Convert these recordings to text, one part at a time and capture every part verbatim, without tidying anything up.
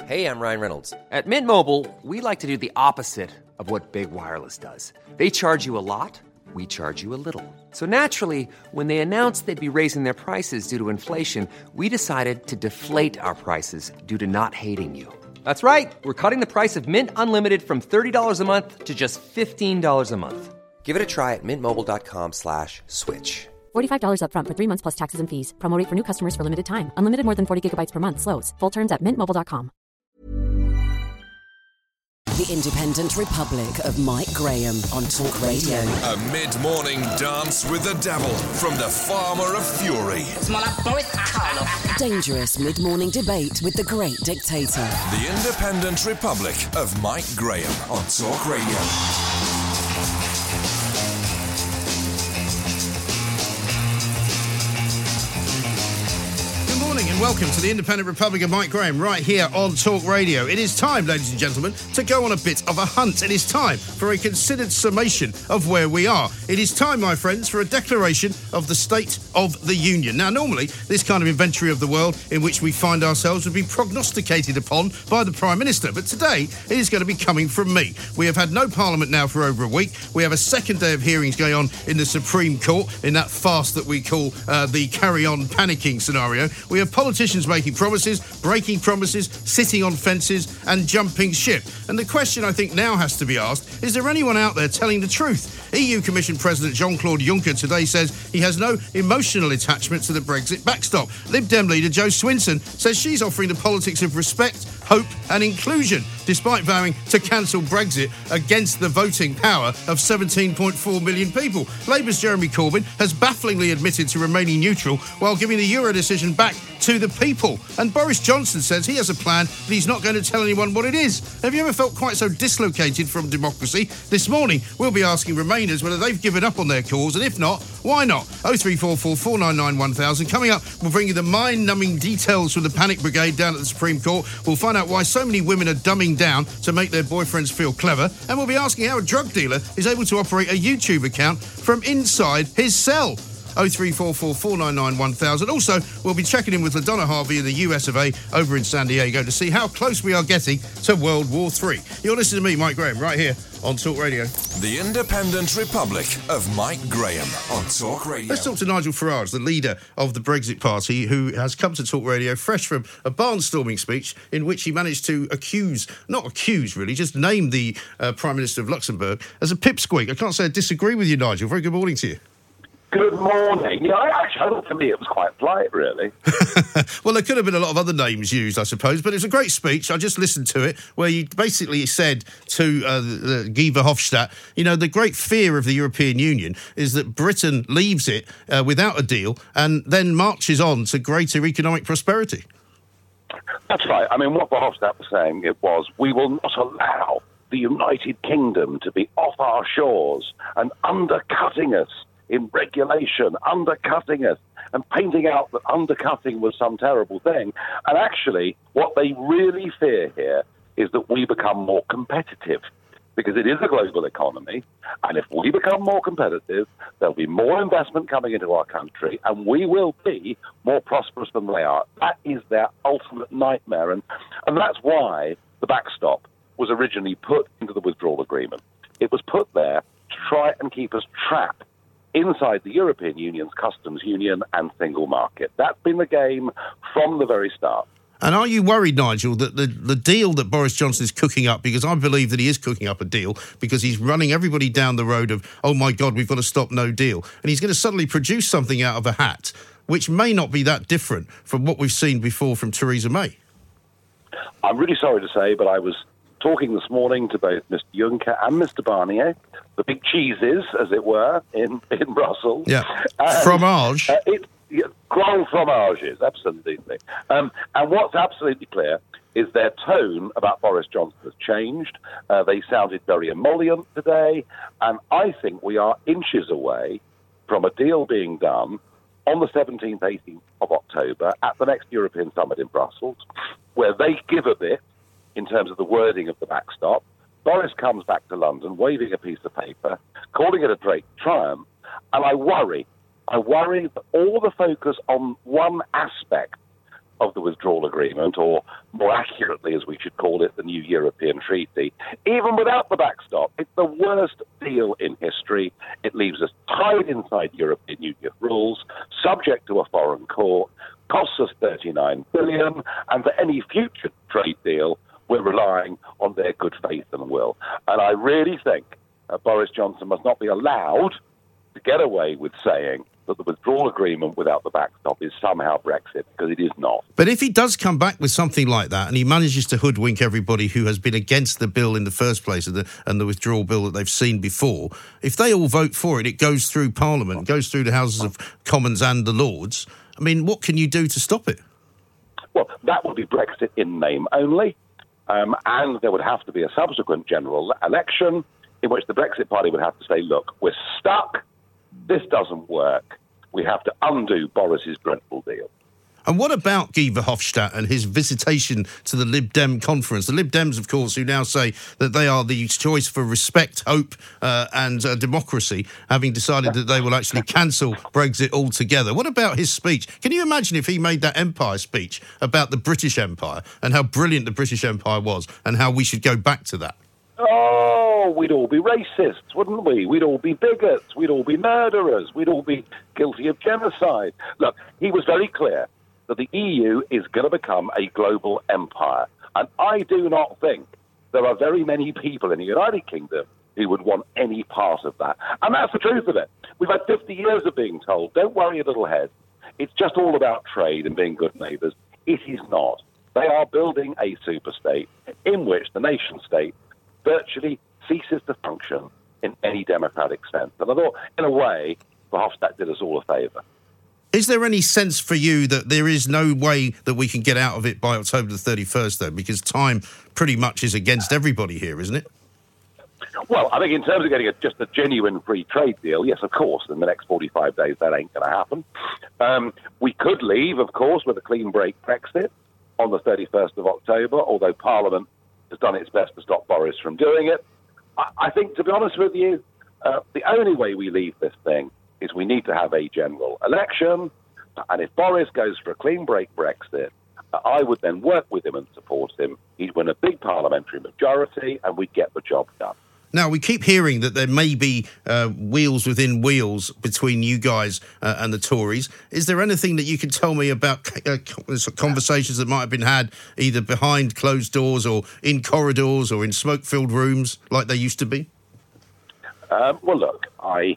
Hey, I'm Ryan Reynolds. At Mint Mobile, we like to do the opposite of what Big Wireless does. They charge you a lot, we charge you a little. So naturally, when they announced they'd be raising their prices due to inflation, we decided to deflate our prices due to not hating you. That's right. We're cutting the price of Mint Unlimited from thirty dollars a month to just fifteen dollars a month. Give it a try at mintmobile.com slash switch. forty-five dollars up front for three months plus taxes and fees. Promo rate for new customers for limited time. Unlimited more than forty gigabytes per month. Slows full terms at mint mobile dot com. The Independent Republic of Mike Graham on Talk Radio. A mid-morning dance with the devil from the Farmer of Fury. Dangerous mid-morning debate with the great dictator. The Independent Republic of Mike Graham on Talk Radio. And welcome to the Independent Republic of Mike Graham right here on Talk Radio. It is time, ladies and gentlemen, to go on a bit of a hunt. It is time for a considered summation of where we are. It is time, my friends, for a declaration of the State of the Union. Now, normally, this kind of inventory of the world in which we find ourselves would be prognosticated upon by the Prime Minister. But today, it is going to be coming from me. We have had no Parliament now for over a week. We have a second day of hearings going on in the Supreme Court in that farce that we call uh, the carry-on panicking scenario. We have politicians making promises, breaking promises, sitting on fences and jumping ship. And the question I think now has to be asked, is there anyone out there telling the truth? E U Commission President Jean-Claude Juncker today says he has no emotional attachment to the Brexit backstop. Lib Dem leader Jo Swinson says she's offering the politics of respect, hope and inclusion, despite vowing to cancel Brexit against the voting power of seventeen point four million people. Labour's Jeremy Corbyn has bafflingly admitted to remaining neutral while giving the Euro decision back to the people. And Boris Johnson says he has a plan, but he's not going to tell anyone what it is. Have you ever felt quite so dislocated from democracy? This morning, we'll be asking Remainers whether they've given up on their cause, and if not, why not? oh three four four, four nine nine, one thousand. Coming up, we'll bring you the mind-numbing details from the Panic Brigade down at the Supreme Court. We'll find out why so many women are dumbing down to make their boyfriends feel clever. And we'll be asking how a drug dealer is able to operate a YouTube account from inside his cell. oh three four four, four nine nine, one thousand. Also, we'll be checking in with LaDonna Harvey in the U S of A over in San Diego to see how close we are getting to World War Three. You're listening to me, Mike Graham, right here on Talk Radio. The Independent Republic of Mike Graham on Talk Radio. Let's talk to Nigel Farage, the leader of the Brexit Party, who has come to Talk Radio fresh from a barnstorming speech in which he managed to accuse, not accuse really, just name the uh, Prime Minister of Luxembourg as a pipsqueak. I can't say I disagree with you, Nigel. Very good morning to you. Good morning. Yeah, actually, to me, it was quite polite, really. Well, there could have been a lot of other names used, I suppose, but it was a great speech. I just listened to it, where you basically said to uh, the, Guy Verhofstadt, you know, the great fear of the European Union is that Britain leaves it uh, without a deal and then marches on to greater economic prosperity. That's right. I mean, what Verhofstadt was saying, it was, we will not allow the United Kingdom to be off our shores and undercutting us in regulation, undercutting us, and painting out that undercutting was some terrible thing. And actually, what they really fear here is that we become more competitive, because it is a global economy, and if we become more competitive, there'll be more investment coming into our country, and we will be more prosperous than they are. That is their ultimate nightmare, and, and that's why the backstop was originally put into the withdrawal agreement. It was put there to try and keep us trapped inside the European Union's customs union and single market. That's been the game from the very start. And are you worried, Nigel, that the, the deal that Boris Johnson is cooking up, because I believe that he is cooking up a deal, because he's running everybody down the road of, oh my God, we've got to stop no deal, and he's going to suddenly produce something out of a hat, which may not be that different from what we've seen before from Theresa May? I'm really sorry to say, but I was talking this morning to both Mister Juncker and Mister Barnier, the big cheeses, as it were, in, in Brussels. Yeah, and, fromage. Uh, it, yeah, grand fromages, absolutely. Um, and what's absolutely clear is their tone about Boris Johnson has changed. Uh, they sounded very emollient today, and I think we are inches away from a deal being done on the seventeenth, eighteenth of October at the next European summit in Brussels, where they give a bit in terms of the wording of the backstop. Boris comes back to London waving a piece of paper, calling it a great triumph, and I worry, I worry that all the focus on one aspect of the withdrawal agreement, or more accurately, as we should call it, the new European Treaty, even without the backstop, it's the worst deal in history. It leaves us tied inside European Union rules, subject to a foreign court, costs us thirty-nine billion dollars, and for any future trade deal, we're relying on their good faith and will. And I really think uh, Boris Johnson must not be allowed to get away with saying that the withdrawal agreement without the backstop is somehow Brexit, because it is not. But if he does come back with something like that and he manages to hoodwink everybody who has been against the bill in the first place and the, and the withdrawal bill that they've seen before, if they all vote for it, it goes through Parliament, it goes through the Houses of Commons and the Lords. I mean, what can you do to stop it? Well, that would be Brexit in name only, um, and there would have to be a subsequent general election in which the Brexit Party would have to say, look, we're stuck. This doesn't work. We have to undo Boris's dreadful deal. And what about Guy Verhofstadt and his visitation to the Lib Dem conference? The Lib Dems, of course, who now say that they are the choice for respect, hope uh, and uh, democracy, having decided that they will actually cancel Brexit altogether. What about his speech? Can you imagine if he made that Empire speech about the British Empire and how brilliant the British Empire was and how we should go back to that? Oh, we'd all be racists, wouldn't we? We'd all be bigots. We'd all be murderers. We'd all be guilty of genocide. Look, he was very clear that the E U is going to become a global empire. And I do not think there are very many people in the United Kingdom who would want any part of that. And that's the truth of it. We've had fifty years of being told, don't worry your little head. It's just all about trade and being good neighbours. It is not. They are building a superstate in which the nation state virtually ceases to function in any democratic sense. And I thought, in a way, Verhofstadt did us all a favour. Is there any sense for you that there is no way that we can get out of it by October the thirty-first, though? Because time pretty much is against everybody here, isn't it? Well, I think in terms of getting a, just a genuine free trade deal, yes, of course, in the next forty-five days, that ain't going to happen. Um, we could leave, of course, with a clean break Brexit on the thirty-first of October, although Parliament has done its best to stop Boris from doing it. I, I think, to be honest with you, uh, the only way we leave this thing is we need to have a general election, and if Boris goes for a clean break Brexit, uh, I would then work with him and support him. He'd win a big parliamentary majority, and we'd get the job done. Now, we keep hearing that there may be uh, wheels within wheels between you guys uh, and the Tories. Is there anything that you can tell me about uh, conversations that might have been had either behind closed doors or in corridors or in smoke-filled rooms like they used to be? Um, well, look, I...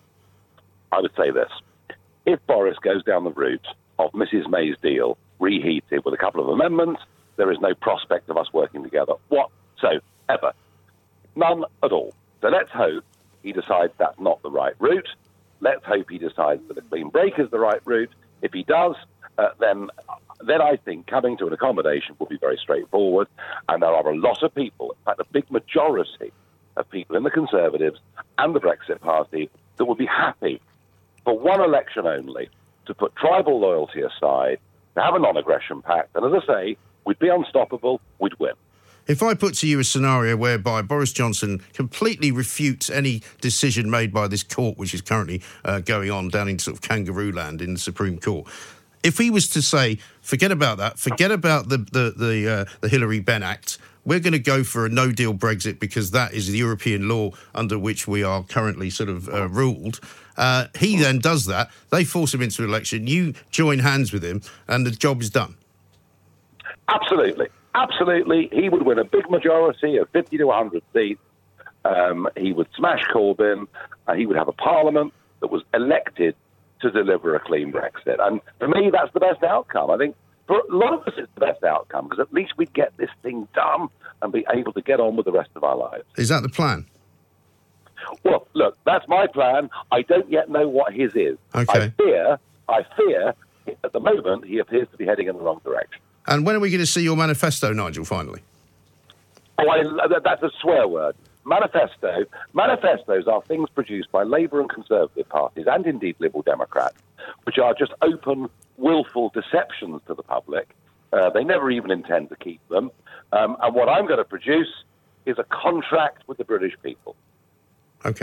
I would say this. If Boris goes down the route of Missus May's deal, reheated with a couple of amendments, there is no prospect of us working together whatsoever. None at all. So let's hope he decides that's not the right route. Let's hope he decides that a clean break is the right route. If he does, uh, then, then I think coming to an accommodation will be very straightforward. And there are a lot of people, in fact, a big majority of people in the Conservatives and the Brexit Party that would be happy for one election only, to put tribal loyalty aside, to have a non-aggression pact, and as I say, we'd be unstoppable, we'd win. If I put to you a scenario whereby Boris Johnson completely refutes any decision made by this court, which is currently uh, going on down in sort of kangaroo land in the Supreme Court, if he was to say, forget about that, forget about the the the, uh, the Hillary Benn Act, we're going to go for a no-deal Brexit because that is the European law under which we are currently sort of uh, ruled. Uh, he then does that. They force him into an election. You join hands with him, and the job is done. Absolutely. Absolutely. He would win a big majority of fifty to one hundred seats. Um, he would smash Corbyn, and he would have a parliament that was elected to deliver a clean Brexit. And for me, that's the best outcome. I think for a lot of us, it's the best outcome, because at least we'd get this thing done and be able to get on with the rest of our lives. Is that the plan? Well, look, that's my plan. I don't yet know what his is. Okay. I fear, I fear, at the moment, he appears to be heading in the wrong direction. And when are we going to see your manifesto, Nigel, finally? Oh, I, that's a swear word. Manifesto. Manifestos are things produced by Labour and Conservative parties, and indeed Liberal Democrats, which are just open, willful deceptions to the public. Uh, they never even intend to keep them. Um, and what I'm going to produce is a contract with the British people. Okay.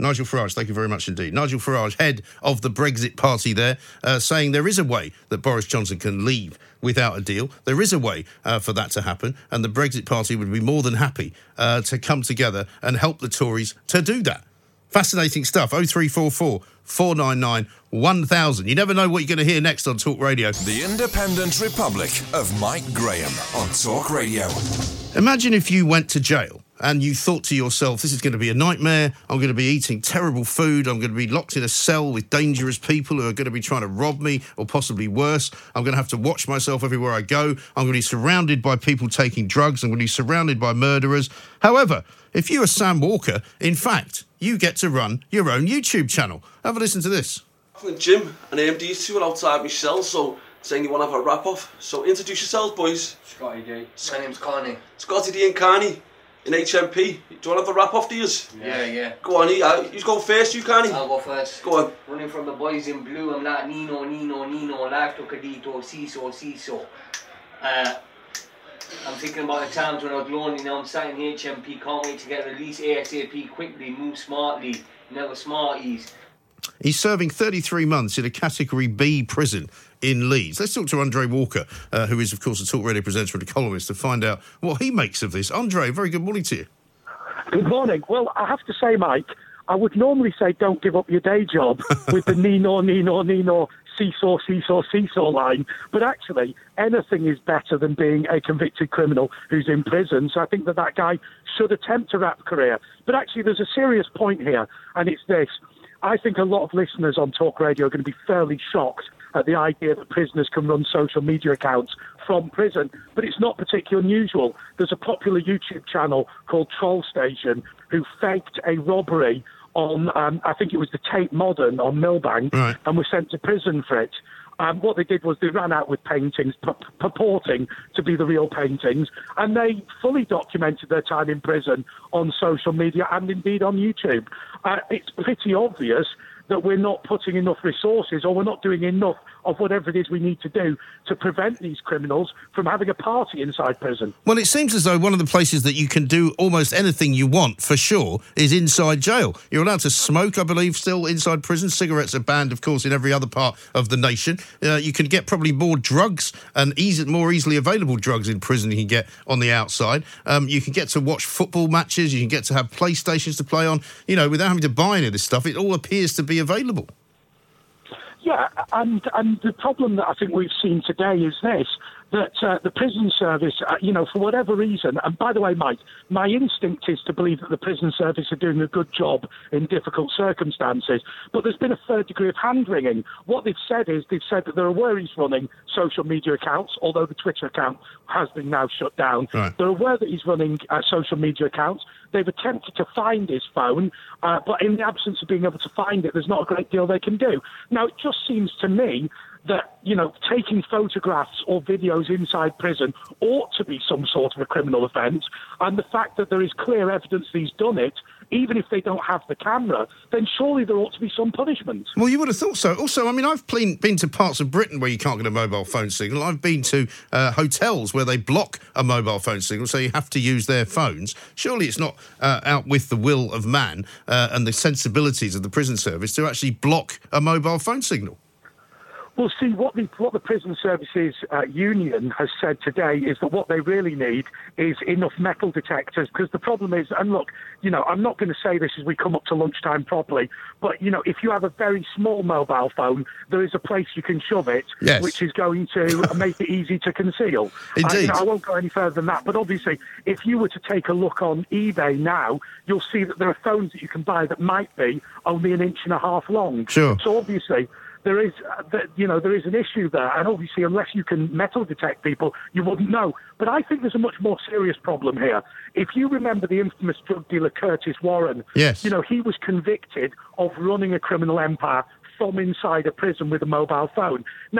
Nigel Farage, thank you very much indeed. Nigel Farage, head of the Brexit party there, uh, saying there is a way that Boris Johnson can leave without a deal. There is a way uh, for that to happen, and the Brexit party would be more than happy uh, to come together and help the Tories to do that. Fascinating stuff. oh three four four, four nine nine, one thousand. You never know what you're going to hear next on Talk Radio. The Independent Republic of Mike Graham on Talk Radio. Imagine if you went to jail and you thought to yourself, this is going to be a nightmare, I'm going to be eating terrible food, I'm going to be locked in a cell with dangerous people who are going to be trying to rob me, or possibly worse, I'm going to have to watch myself everywhere I go, I'm going to be surrounded by people taking drugs, I'm going to be surrounded by murderers. However, if you are Sam Walker, in fact, you get to run your own YouTube channel. Have a listen to this. I'm Jim, and um, these two are outside my cell, so saying you want to have a wrap-off. So introduce yourselves, boys. Scotty D. My name's Carney. Scotty D and Carney in H M P. Do you want to have a wrap-off, do you? Yeah, yeah. Go on, uh, you go first, you, Carney. I'll go first. Go on. Running from the boys in blue, I'm not Nino, Nino, Nino, Lacto, Cadito, Ciso, Ciso. Uh, I'm thinking about the times when I was lonely, now I'm sat in H M P, can't wait to get released ASAP, quickly, move smartly, never smarties. He's serving thirty-three months in a Category B prison in Leeds. Let's talk to Andre Walker, uh, who is, of course, a Talk Radio presenter and a columnist, to find out what he makes of this. Andre, very good morning to you. Good morning. Well, I have to say, Mike, I would normally say don't give up your day job with the Nino, Nino, Nino, seesaw, seesaw, seesaw line. But actually, anything is better than being a convicted criminal who's in prison. So I think that that guy should attempt a rap career. But actually, there's a serious point here, and it's this. I think a lot of listeners on Talk Radio are going to be fairly shocked at the idea that prisoners can run social media accounts from prison, but it's not particularly unusual. There's a popular YouTube channel called Troll Station who faked a robbery on, um, I think it was the Tate Modern on Millbank, right, and were sent to prison for it. Um, what they did was they ran out with paintings p- purporting to be the real paintings, and they fully documented their time in prison on social media and indeed on YouTube. Uh, it's pretty obvious that we're not putting enough resources, or we're not doing enough of whatever it is we need to do to prevent these criminals from having a party inside prison. Well, it seems as though one of the places that you can do almost anything you want, for sure, is inside jail. You're allowed to smoke, I believe, still inside prison. Cigarettes are banned, of course, in every other part of the nation. Uh, you can get probably more drugs and easy, more easily available drugs in prison than you can get on the outside. Um, you can get to watch football matches. You can get to have PlayStations to play on. You know, without having to buy any of this stuff, it all appears to be available. Yeah, and and the problem that I think we've seen today is this, that uh, the prison service, uh, you know, for whatever reason, and by the way, Mike, my instinct is to believe that the prison service are doing a good job in difficult circumstances, but there's been a third degree of hand-wringing. What they've said is, they've said that they're aware he's running social media accounts, although the Twitter account has been now shut down. Right. They're aware that he's running uh, social media accounts. They've attempted to find his phone, uh, but in the absence of being able to find it, there's not a great deal they can do. Now, it just seems to me that, you know, taking photographs or videos inside prison ought to be some sort of a criminal offence, and the fact that there is clear evidence that he's done it, even if they don't have the camera, then surely there ought to be some punishment. Well, you would have thought so. Also, I mean, I've been to parts of Britain where you can't get a mobile phone signal. I've been to uh, hotels where they block a mobile phone signal, so you have to use their phones. Surely it's not uh, out with the will of man uh, and the sensibilities of the prison service to actually block a mobile phone signal. Well, see, what the, what the Prison Services uh, Union has said today is that what they really need is enough metal detectors, because the problem is, and look, you know, I'm not going to say this as we come up to lunchtime properly, but, you know, if you have a very small mobile phone, there is a place you can shove it, yes, which is going to make it easy to conceal. Indeed. Uh, you know, I won't go any further than that, but obviously, if you were to take a look on eBay now, you'll see that there are phones that you can buy that might be only an inch and a half long. Sure. So obviously, there is, uh, you know, there is an issue there, and obviously, unless you can metal detect people, you wouldn't know. But I think there's a much more serious problem here. If you remember the infamous drug dealer Curtis Warren, yes, you know, he was convicted of running a criminal empire from inside a prison with a mobile phone. Now,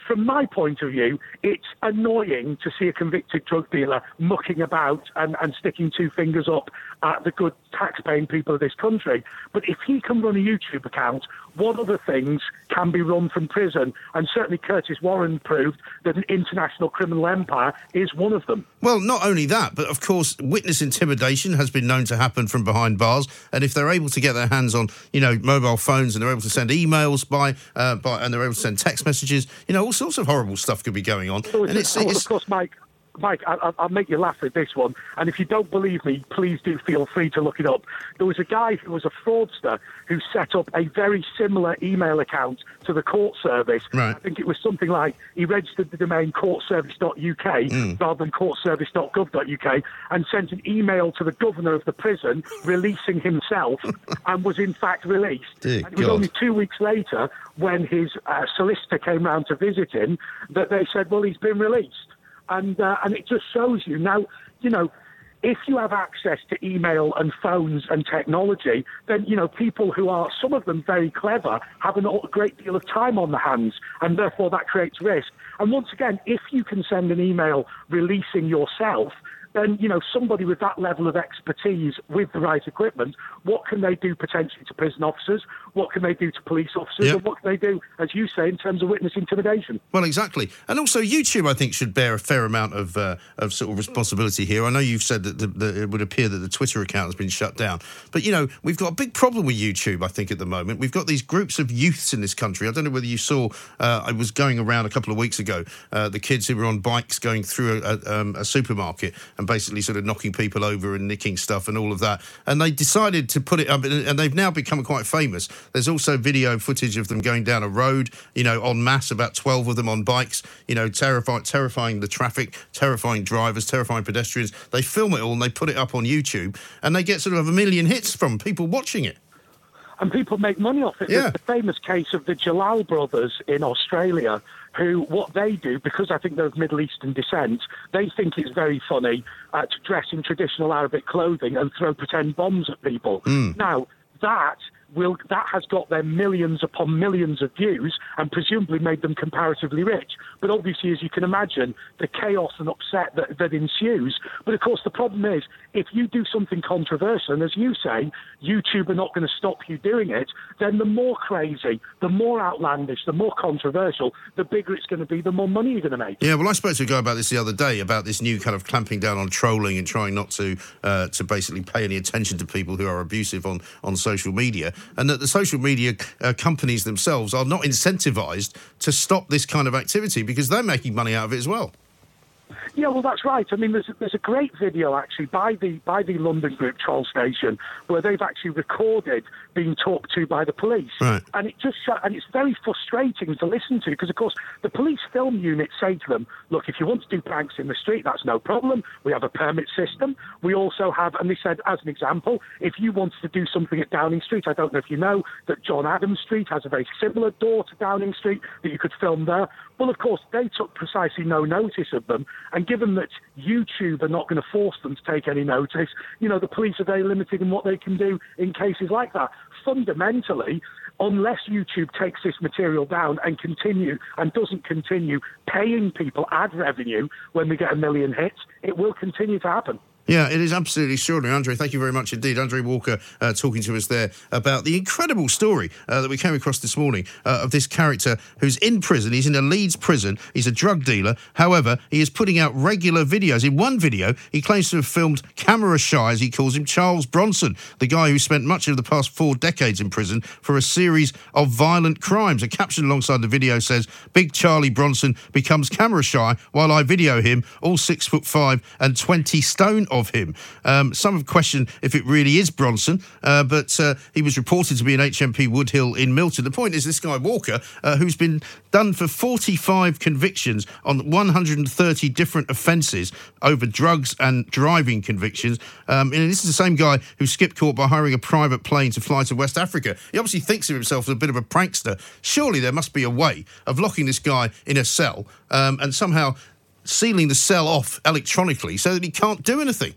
from my point of view, it's annoying to see a convicted drug dealer mucking about and, and sticking two fingers up at the good tax-paying people of this country. But if he can run a YouTube account, what other things can be run from prison? And certainly Curtis Warren proved that an international criminal empire is one of them. Well, not only that, but of course, witness intimidation has been known to happen from behind bars. And if they're able to get their hands on, you know, mobile phones and they're able to send emails by, uh, by and they're able to send text messages, you know, all sorts of horrible stuff could be going on. Oh, and it's, oh, it's, of course, Mike. Mike, I, I'll make you laugh with this one. And if you don't believe me, please do feel free to look it up. There was a guy who was a fraudster who set up a very similar email account to the court service. Right. I think it was something like he registered the domain court service dot U K mm. rather than court service dot gov dot U K and sent an email to the governor of the prison releasing himself and was in fact released. Dear and it was God. only two weeks later when his uh, solicitor came round to visit him that they said, well, he's been released. And uh, and it just shows you. Now, you know, if you have access to email and phones and technology, then, you know, people who are, some of them very clever, have an, a great deal of time on their hands, and therefore that creates risk. And once again, if you can send an email releasing yourself, then, you know, somebody with that level of expertise with the right equipment, what can they do potentially to prison officers? What can they do to police officers? Yep. And what can they do, as you say, in terms of witness intimidation? Well, exactly. And also YouTube, I think, should bear a fair amount of uh, of sort of responsibility here. I know you've said that, the, that it would appear that the Twitter account has been shut down. But, you know, we've got a big problem with YouTube, I think, at the moment. We've got these groups of youths in this country. I don't know whether you saw, uh, I was going around a couple of weeks ago, uh, the kids who were on bikes going through a, a, um, a supermarket and basically sort of knocking people over and nicking stuff and all of that. And they decided to put it up, and they've now become quite famous. There's also video footage of them going down a road, you know, en masse, about twelve of them on bikes, you know, terrifying, terrifying the traffic, terrifying drivers, terrifying pedestrians. They film it all and they put it up on YouTube, and they get sort of a million hits from people watching it. And people make money off it. Yeah. There's the famous case of the Jalal brothers in Australia, who, what they do, because I think they're of Middle Eastern descent, they think it's very funny uh, to dress in traditional Arabic clothing and throw pretend bombs at people. Mm. Now, that will that has got them millions upon millions of views and presumably made them comparatively rich. But obviously, as you can imagine, the chaos and upset that, that ensues. But of course, the problem is, if you do something controversial, and as you say, YouTube are not going to stop you doing it, then the more crazy, the more outlandish, the more controversial, the bigger it's going to be, the more money you're going to make. Yeah, well, I spoke to a guy about this the other day, about this new kind of clamping down on trolling and trying not to uh, to basically pay any attention to people who are abusive on, on social media, and that the social media uh, companies themselves are not incentivised to stop this kind of activity because they're making money out of it as well. Yeah, well, that's right. I mean, there's a, there's a great video actually by the by the London group Troll Station where they've actually recorded being talked to by the police, right. and it just and it's very frustrating to listen to because, of course, the police film unit say to them, "Look, if you want to do pranks in the street, that's no problem. We have a permit system. We also have," and they said, as an example, if you wanted to do something at Downing Street, I don't know if you know that John Adams Street has a very similar door to Downing Street that you could film there. Well, of course, they took precisely no notice of them. And given that YouTube are not going to force them to take any notice, you know, the police are very limited in what they can do in cases like that. Fundamentally, unless YouTube takes this material down and continue and doesn't continue paying people ad revenue when they get a million hits, it will continue to happen. Yeah, it is absolutely extraordinary. Andre, thank you very much indeed. Andre Walker uh, talking to us there about the incredible story uh, that we came across this morning uh, of this character who's in prison. He's in a Leeds prison. He's a drug dealer. However, he is putting out regular videos. In one video, he claims to have filmed camera shy, as he calls him, Charles Bronson, the guy who spent much of the past four decades in prison for a series of violent crimes. A caption alongside the video says, "Big Charlie Bronson becomes camera shy while I video him, all six foot five and twenty stone of him." Um, some have questioned if it really is Bronson, uh, but uh, he was reported to be in H M P Woodhill in Milton. The point is, this guy Walker, uh, who's been done for forty-five convictions on one hundred thirty different offences over drugs and driving convictions, um, and this is the same guy who skipped court by hiring a private plane to fly to West Africa. He obviously thinks of himself as a bit of a prankster. Surely there must be a way of locking this guy in a cell um, and somehow sealing the cell off electronically so that he can't do anything.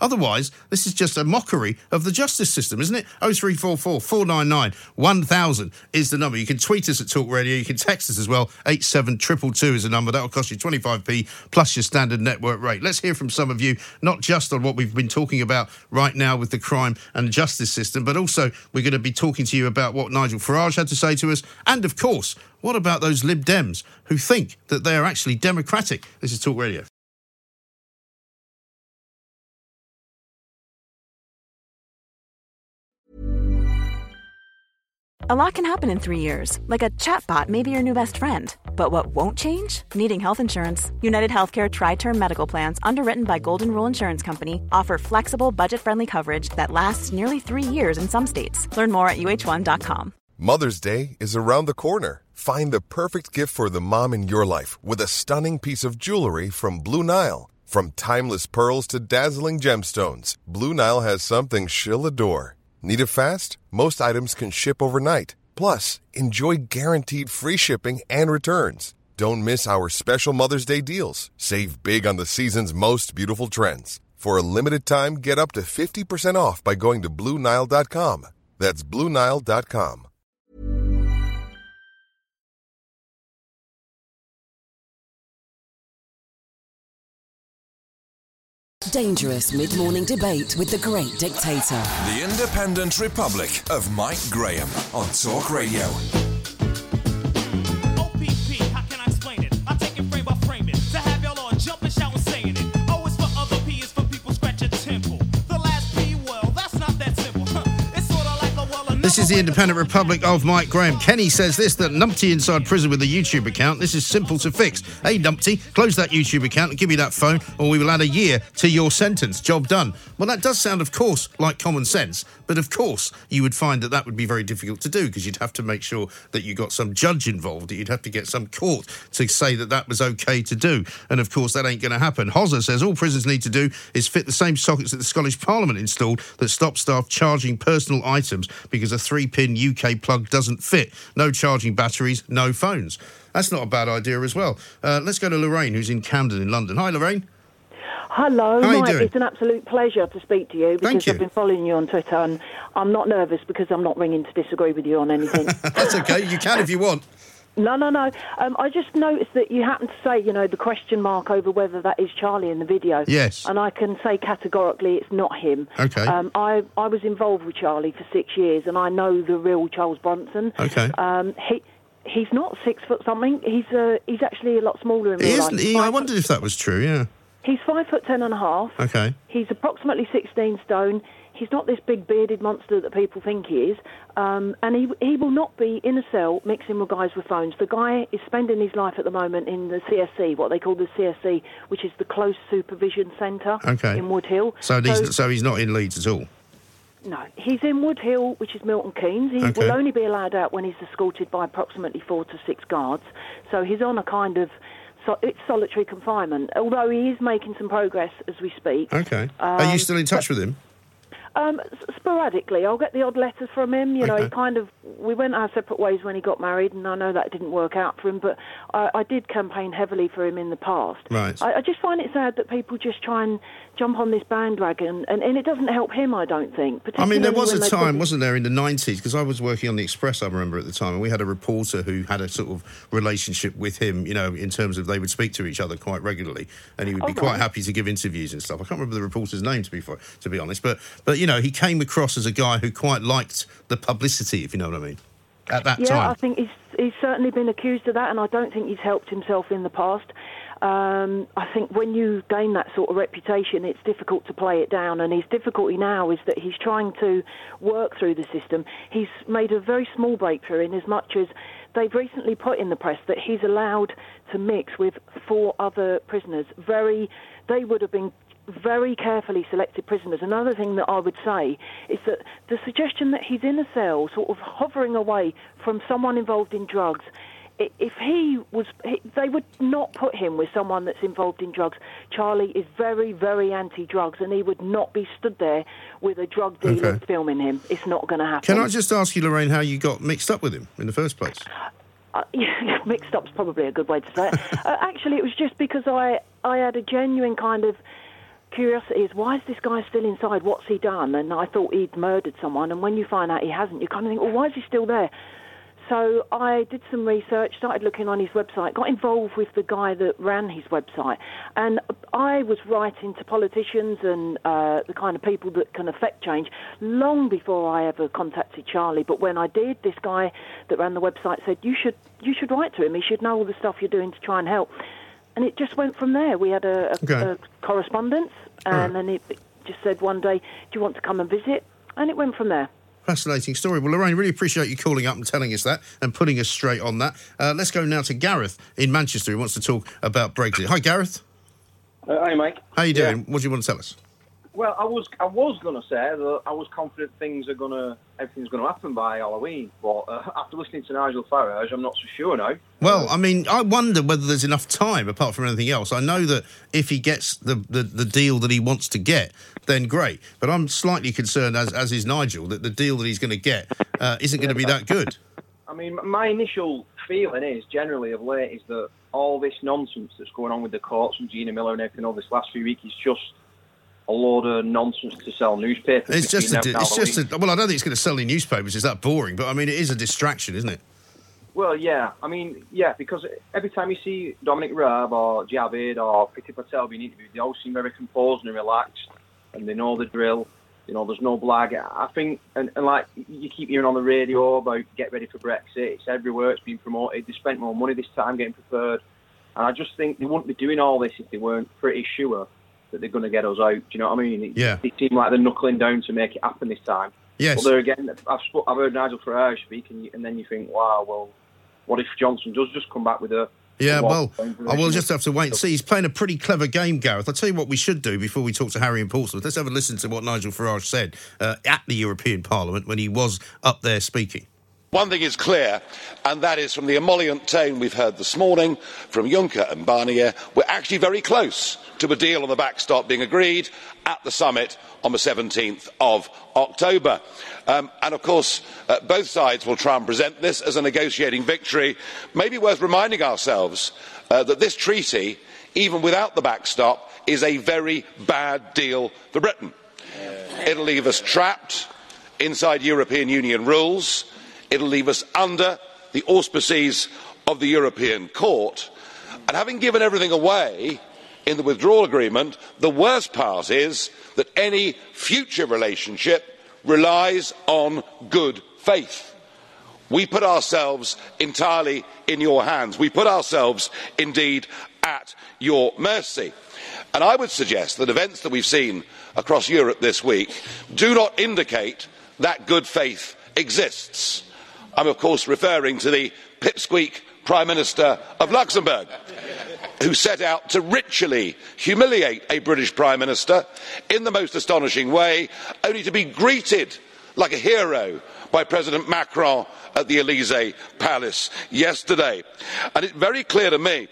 Otherwise, this is just a mockery of the justice system, isn't it? oh three four four, four nine nine, one thousand is the number. You can tweet us at Talk Radio. You can text us as well. eight seven two two two is the number. That'll cost you twenty-five p plus your standard network rate. Let's hear from some of you, not just on what we've been talking about right now with the crime and justice system, but also we're going to be talking to you about what Nigel Farage had to say to us. And, of course, what about those Lib Dems who think that they are actually democratic? This is Talk Radio. A lot can happen in three years, like a chatbot may be your new best friend. But what won't change? Needing health insurance. United Healthcare Tri-Term Medical Plans, underwritten by Golden Rule Insurance Company, offer flexible, budget-friendly coverage that lasts nearly three years in some states. Learn more at U H one dot com. Mother's Day is around the corner. Find the perfect gift for the mom in your life with a stunning piece of jewelry from Blue Nile. From timeless pearls to dazzling gemstones, Blue Nile has something she'll adore. Need it fast? Most items can ship overnight. Plus, enjoy guaranteed free shipping and returns. Don't miss our special Mother's Day deals. Save big on the season's most beautiful trends. For a limited time, get up to fifty percent off by going to Blue Nile dot com. That's Blue Nile dot com. Dangerous mid-morning debate with the great dictator. The Independent Republic of Mike Graham on Talk Radio. O P P, how can I explain it? I take it frame by frame it. To have y'all on jumping, shouting, saying it. O is for other, P is for people scratch a temple. The last P, well, that's not that simple. It's sort of like a well. This is the Independent Republic of Mike Graham. Kenny says this, that Numpty inside prison with a YouTube account. This is simple to fix. Hey, Numpty, close that YouTube account and give me that phone, or we will add a year to your sentence. Job done. Well, that does sound, of course, like common sense, but of course you would find that that would be very difficult to do because you'd have to make sure that you got some judge involved, that you'd have to get some court to say that that was okay to do. And, of course, that ain't going to happen. Hozza says all prisons need to do is fit the same sockets that the Scottish Parliament installed that stop staff charging personal items because a three-pin U K plug doesn't fit. No charging batteries, no phones. That's not a bad idea as well. Uh, let's go to Lorraine, who's in Camden in London. Hi, Lorraine. Hello, How Mike. you doing? It's an absolute pleasure to speak to you because Thank you. I've been following you on Twitter and I'm not nervous because I'm not ringing to disagree with you on anything. That's okay. You can if you want. No, no, no. Um, I just noticed that you happened to say, you know, the question mark over whether that is Charlie in the video. Yes. And I can say categorically it's not him. Okay. Um, I, I was involved with Charlie for six years and I know the real Charles Bronson. Okay. Um, he... He's not six foot something. He's uh, he's actually a lot smaller in real life. Isn't he? I wondered if that was true, yeah. He's five foot ten and a half. Okay. He's approximately sixteen stone. He's not this big bearded monster that people think he is. Um, and he he will not be in a cell mixing with guys with phones. The guy is spending his life at the moment in the C S C, what they call the C S C, which is the Close Supervision Centre Okay. in Wood Hill. So he's, so he's not in Leeds at all? No, he's in Wood Hill, which is Milton Keynes. He Okay. will only be allowed out when he's escorted by approximately four to six guards. So he's on a kind of... So it's solitary confinement, although he is making some progress as we speak. Okay. Um, Are you still in touch with him? Um, s- sporadically. I'll get the odd letters from him. You know, Okay. he kind of... We went our separate ways when he got married, and I know that didn't work out for him, but I, I did campaign heavily for him in the past. Right. I, I just find it sad that people just try and jump on this bandwagon, and, and it doesn't help him, I don't think. I mean, there particularly was when a they put time, it- wasn't there, in the nineties, because I was working on the Express, I remember at the time, and we had a reporter who had a sort of relationship with him, you know, in terms of they would speak to each other quite regularly, and he would be Oh, quite right. happy to give interviews and stuff. I can't remember the reporter's name, to be for, to be honest, but, but, you know, he came across as a guy who quite liked the publicity, if you know what I mean, at that yeah, time. I think he's he's certainly been accused of that, and I don't think he's helped himself in the past. Um, I think when you gain that sort of reputation, it's difficult to play it down, and his difficulty now is that he's trying to work through the system. He's made a very small breakthrough in as much as they've recently put in the press that he's allowed to mix with four other prisoners. Very, they would have been very carefully selected prisoners. Another thing that I would say is that the suggestion that he's in a cell sort of hovering away from someone involved in drugs, i- if he was, he, they would not put him with someone that's involved in drugs. Charlie is very, very anti-drugs, and he would not be stood there with a drug dealer Okay. filming him. It's not going to happen. Can I just ask you, Lorraine, how you got mixed up with him in the first place? Uh, yeah, mixed up's probably a good way to say it. uh, actually, it was just because I, I had a genuine kind of curiosity is, why is this guy still inside? What's he done? And I thought he'd murdered someone, and when you find out he hasn't, you kind of think, well, why is he still there? So I did some research, started looking on his website, got involved with the guy that ran his website, and I was writing to politicians and uh, the kind of people that can affect change long before I ever contacted Charlie. But when I did, this guy that ran the website said, you should you should write to him. He should know all the stuff you're doing to try and help. And it just went from there. We had a, a, Okay. a correspondence, and Right. then it just said one day, do you want to come and visit? And it went from there. Fascinating story. Well, Lorraine, really appreciate you calling up and telling us that and putting us straight on that. Uh, let's go now to Gareth in Manchester, who wants to talk about Brexit. Hi, Gareth. Uh, hi, Mike. How you doing? Yeah. What do you want to tell us? Well, I was I was going to say that I was confident things are going to everything's going to happen by Halloween, but uh, after listening to Nigel Farage, I'm not so sure now. Well, I mean, I wonder whether there's enough time, apart from anything else. I know that if he gets the, the, the deal that he wants to get, then great. But I'm slightly concerned, as as is Nigel, that the deal that he's going to get uh, isn't going to be that good. I mean, my initial feeling is, generally of late, is that all this nonsense that's going on with the courts and Gina Miller and everything all this last few weeks is just a load of nonsense to sell newspapers. It's just, a, between now it's and just a, well, I don't think it's going to sell any newspapers. It's that boring. But I mean, it is a distraction, isn't it? Well, yeah. I mean, yeah, because every time you see Dominic Raab or Javid or Priti Patel being interviewed, they all seem very composed and relaxed, and they know the drill. You know, there's no blag. I think, and, and like you keep hearing on the radio about get ready for Brexit. It's everywhere. It's being promoted. They spent more money this time getting prepared, and I just think they wouldn't be doing all this if they weren't pretty sure that they're going to get us out. Do you know what I mean? It, Yeah. It seemed like they're knuckling down to make it happen this time. Yes. But there again, I've, sp- I've heard Nigel Farage speak, and, you, and then you think, wow, well, what if Johnson does just come back with a... Yeah, a well, walk- I will just have to wait and see. He's playing a pretty clever game, Gareth. I'll tell you what we should do before we talk to Harry in Portsmouth. Let's have a listen to what Nigel Farage said uh, at the European Parliament when he was up there speaking. One thing is clear, and that is from the emollient tone we've heard this morning from Juncker and Barnier, we're actually very close to a deal on the backstop being agreed at the summit on the seventeenth of October. Um, and of course, uh, both sides will try and present this as a negotiating victory. Maybe worth reminding ourselves uh, that this treaty, even without the backstop, is a very bad deal for Britain. It'll leave us trapped inside European Union rules. It'll leave us under the auspices of the European Court. And having given everything away in the withdrawal agreement, the worst part is that any future relationship relies on good faith. We put ourselves entirely in your hands. We put ourselves, indeed, at your mercy. And I would suggest that events that we've seen across Europe this week do not indicate that good faith exists. I'm, of course, referring to the pipsqueak Prime Minister of Luxembourg, who set out to ritually humiliate a British Prime Minister in the most astonishing way, only to be greeted like a hero by President Macron at the Elysee Palace yesterday. And it's very clear to me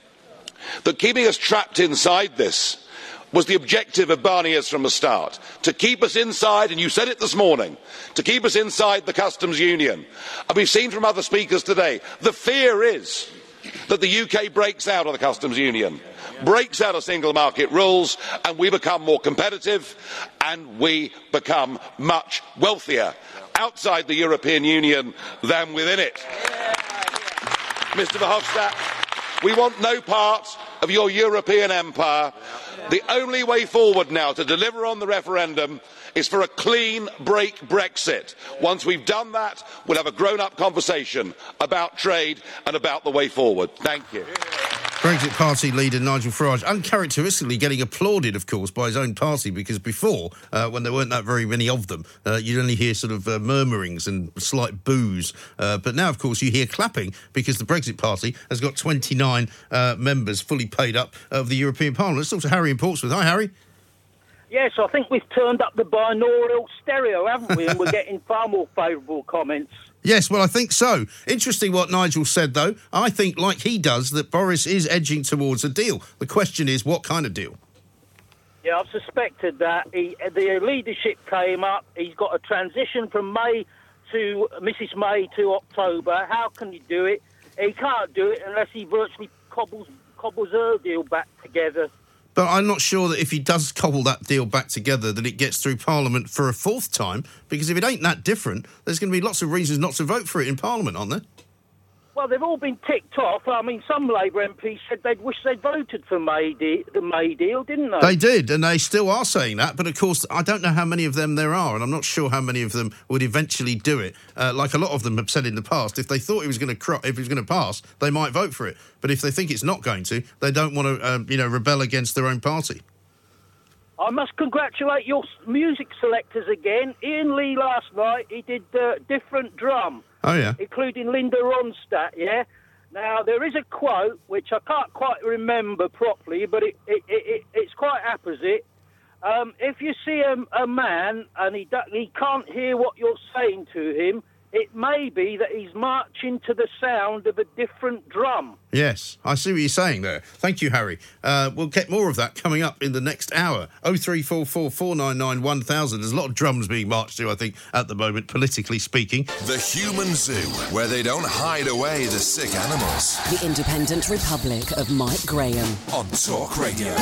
that keeping us trapped inside this was the objective of Barnier's from the start, to keep us inside, and you said it this morning, to keep us inside the customs union. And we've seen from other speakers today, the fear is that the U K breaks out of the customs union, breaks out of single market rules, and we become more competitive, and we become much wealthier outside the European Union than within it. Mister Verhofstadt, we want no part of your European empire. The only way forward now to deliver on the referendum is for a clean break Brexit. Once we've done that, we'll have a grown-up conversation about trade and about the way forward. Thank you. Brexit Party leader Nigel Farage, uncharacteristically getting applauded, of course, by his own party, because before, uh, when there weren't that very many of them, uh, you'd only hear sort of uh, murmurings and slight boos. Uh, but now, of course, you hear clapping because the Brexit Party has got twenty-nine uh, members fully paid up of the European Parliament. Let's talk to Harry in Portsmouth. Hi, Harry. Yes, I think we've turned up the binaural stereo, haven't we? And we're getting far more favourable comments. Yes, well, I think so. Interesting what Nigel said, though. I think, like he does, that Boris is edging towards a deal. The question is, what kind of deal? Yeah, I've suspected that. He, the leadership came up. He's got a transition from May to Missus May to October. How can he do it? He can't do it unless he virtually cobbles, cobbles her deal back together. But I'm not sure that if he does cobble that deal back together, that it gets through Parliament for a fourth time, because if it ain't that different, there's going to be lots of reasons not to vote for it in Parliament, aren't there? Well, they've all been ticked off. I mean, some Labour M Ps said they'd wish they'd voted for May de- the May deal, didn't they? They did, and they still are saying that. But, of course, I don't know how many of them there are, and I'm not sure how many of them would eventually do it. Uh, like a lot of them have said in the past, if they thought it was going to cro- if it was going to pass, they might vote for it. But if they think it's not going to, they don't want to, uh, you know, rebel against their own party. I must congratulate your music selectors again. Ian Lee last night, he did uh, different drum. Oh, yeah. Including Linda Ronstadt, yeah? Now, there is a quote, which I can't quite remember properly, but it, it, it, it, it's quite apposite. Um, if you see a, a man and he, do, he can't hear what you're saying to him, it may be that he's marching to the sound of a different drum. Yes, I see what you're saying there. Thank you, Harry. Uh, we'll get more of that coming up in the next hour. oh three four four, four nine nine, one thousand. There's a lot of drums being marched to, I think, at the moment, politically speaking. The Human Zoo, where they don't hide away the sick animals. The Independent Republic of Mike Graham. On Talk Radio.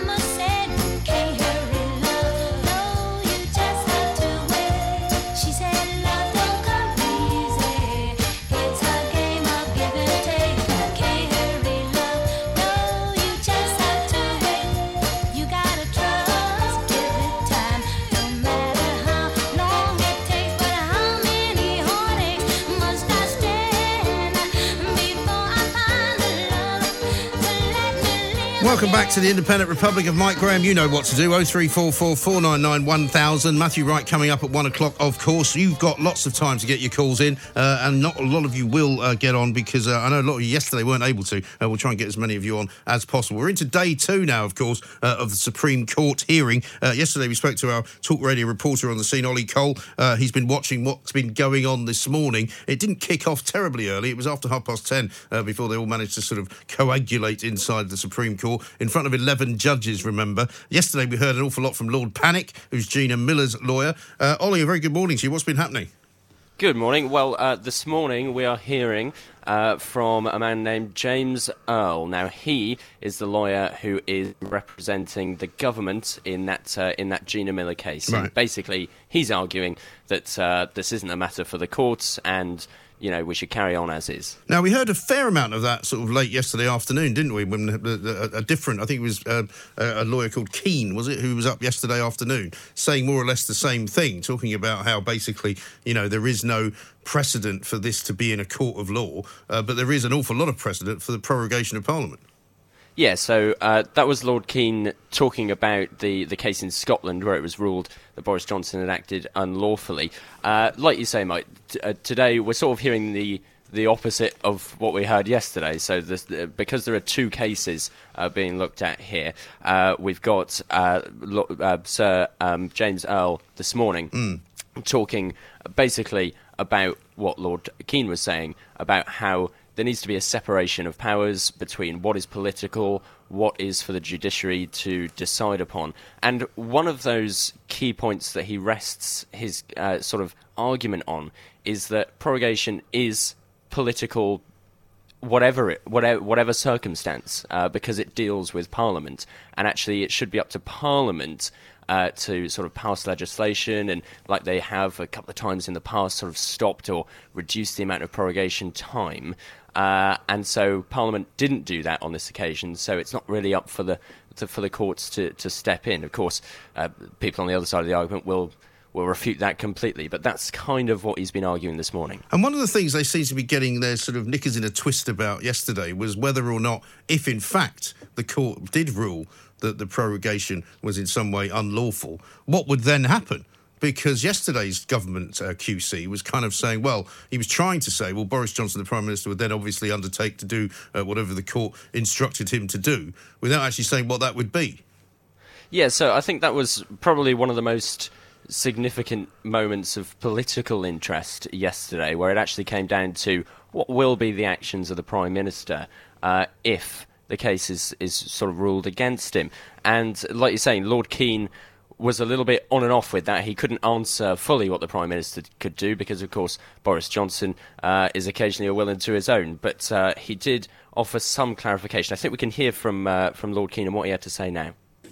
Welcome back to the Independent Republic of Mike Graham. You know what to do. oh three four four, four nine nine, one thousand. Matthew Wright coming up at one o'clock, of course. You've got lots of time to get your calls in, uh, and not a lot of you will uh, get on, because uh, I know a lot of you yesterday weren't able to. Uh, we'll try and get as many of you on as possible. We're into day two now, of course, uh, of the Supreme Court hearing. Uh, yesterday we spoke to our Talk Radio reporter on the scene, Ollie Cole. Uh, he's been watching what's been going on this morning. It didn't kick off terribly early. It was after half past ten uh, before they all managed to sort of coagulate inside the Supreme Court in front of eleven judges, remember. Yesterday we heard an awful lot from Lord Panic, who's Gina Miller's lawyer. Uh, Ollie, a very good morning to you. What's been happening? Good morning. Well, uh, this morning we are hearing uh, from a man named James Earl. Now, he is the lawyer who is representing the government in that uh, in that Gina Miller case. Right. And basically, he's arguing that uh, this isn't a matter for the courts, and you know, we should carry on as is. Now, we heard a fair amount of that sort of late yesterday afternoon, didn't we? When a, a, a different, I think it was uh, a lawyer called Keane, was it, who was up yesterday afternoon, saying more or less the same thing, talking about how basically, you know, there is no precedent for this to be in a court of law, uh, but there is an awful lot of precedent for the prorogation of Parliament. Yeah, so uh, that was Lord Keane talking about the, the case in Scotland where it was ruled that Boris Johnson had acted unlawfully. Uh, like you say, Mike, t- uh, today we're sort of hearing the the opposite of what we heard yesterday. So this, uh, because there are two cases uh, being looked at here, uh, we've got uh, lo- uh, Sir um, James Earl this morning mm. talking basically about what Lord Keane was saying about how there needs to be a separation of powers between what is political, what is for the judiciary to decide upon. And one of those key points that he rests his uh, sort of argument on is that prorogation is political, whatever it, whatever, whatever circumstance, uh, because it deals with Parliament. And actually it should be up to Parliament Uh, to sort of pass legislation, and like they have a couple of times in the past sort of stopped or reduced the amount of prorogation time. Uh, and so Parliament didn't do that on this occasion, so it's not really up for the to, for the courts to, to step in. Of course, uh, people on the other side of the argument will will refute that completely, but that's kind of what he's been arguing this morning. And one of the things they seem to be getting their sort of knickers in a twist about yesterday was whether or not, if in fact the court did rule that the prorogation was in some way unlawful, what would then happen? Because yesterday's government uh, Q C was kind of saying, well, he was trying to say, well, Boris Johnson, the Prime Minister, would then obviously undertake to do uh, whatever the court instructed him to do, without actually saying what that would be. Yeah, so I think that was probably one of the most significant moments of political interest yesterday, where it actually came down to what will be the actions of the Prime Minister uh, if the case is, is sort of ruled against him. And like you're saying, Lord Keane was a little bit on and off with that. He couldn't answer fully what the Prime Minister could do because, of course, Boris Johnson uh, is occasionally a will unto his own. But uh, he did offer some clarification. I think we can hear from uh, from Lord Keane and what he had to say now.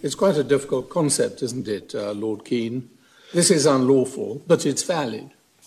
It's quite a difficult concept, isn't it, uh, Lord Keane? This is unlawful, but it's valid.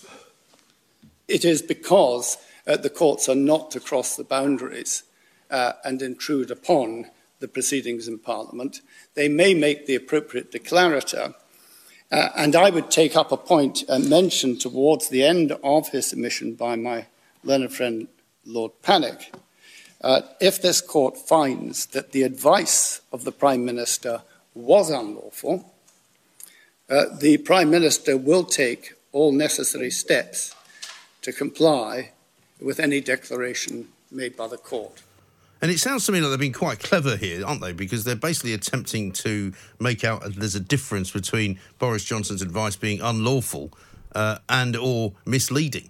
It is because uh, the courts are not to cross the boundaries uh, and intrude upon the proceedings in Parliament. They may make the appropriate declarator, uh, and I would take up a point uh, mentioned towards the end of his submission by my learned friend Lord Pannick. Uh, if this court finds that the advice of the Prime Minister was unlawful, uh, the Prime Minister will take all necessary steps to comply with any declaration made by the court. And it sounds to me like they've been quite clever here, aren't they? Because they're basically attempting to make out that there's a difference between Boris Johnson's advice being unlawful uh, and or misleading.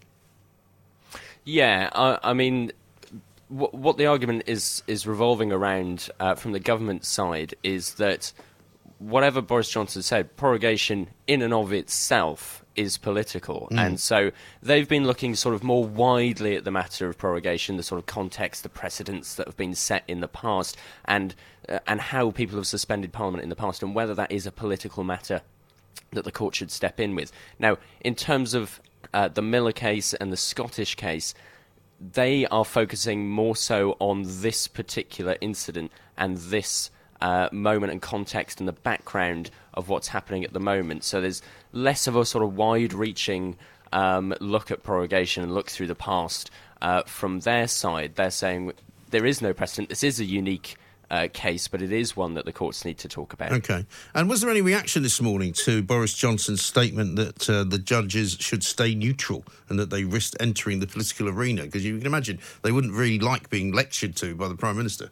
Yeah, I, I mean, w- what the argument is is revolving around uh, from the government side is that whatever Boris Johnson said, prorogation in and of itself is political. Mm. And so they've been looking sort of more widely at the matter of prorogation, the sort of context, the precedents that have been set in the past, and uh, and how people have suspended Parliament in the past, and whether that is a political matter that the court should step in with. Now, in terms of uh, the Miller case and the Scottish case, they are focusing more so on this particular incident and this Uh, moment and context and the background of what's happening at the moment. So there's less of a sort of wide-reaching um, look at prorogation and look through the past uh, from their side. They're saying there is no precedent. This is a unique uh, case, but it is one that the courts need to talk about. OK. And was there any reaction this morning to Boris Johnson's statement that uh, the judges should stay neutral and that they risked entering the political arena? Because you can imagine they wouldn't really like being lectured to by the Prime Minister.